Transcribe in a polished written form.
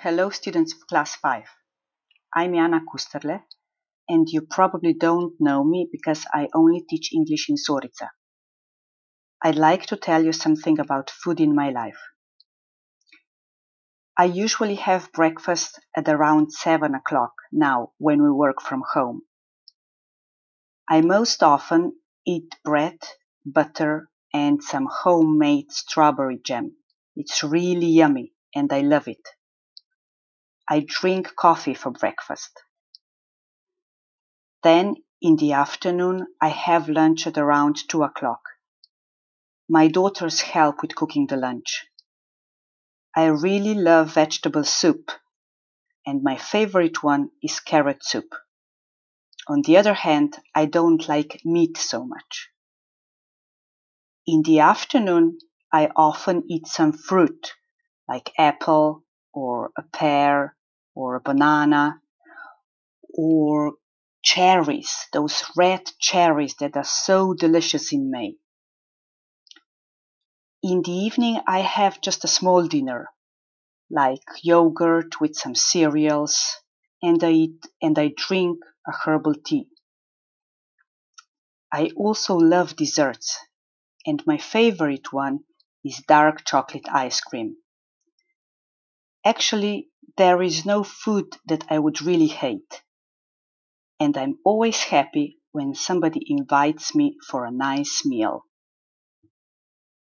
Hello, students of Class 5. I'm Jana Kusterle, and you probably don't know me because I only teach English in Zorica. I'd like to tell you something about food in my life. I usually have breakfast at around 7 o'clock now when we work from home. I most often eat bread, butter, and some homemade strawberry jam. It's really yummy and I love it. I drink coffee for breakfast. Then, in the afternoon, I have lunch at around 2 o'clock. My daughters help with cooking the lunch. I really love vegetable soup, and my favorite one is carrot soup. On the other hand, I don't like meat so much. In the afternoon, I often eat some fruit, like apple, or a pear, or a banana, or cherries, those red cherries that are so delicious in May. In the evening, I have just a small dinner, like yogurt with some cereals, and I drink a herbal tea. I also love desserts, and my favorite one is dark chocolate ice cream. Actually, there is no food that I would really hate, and I'm always happy when somebody invites me for a nice meal.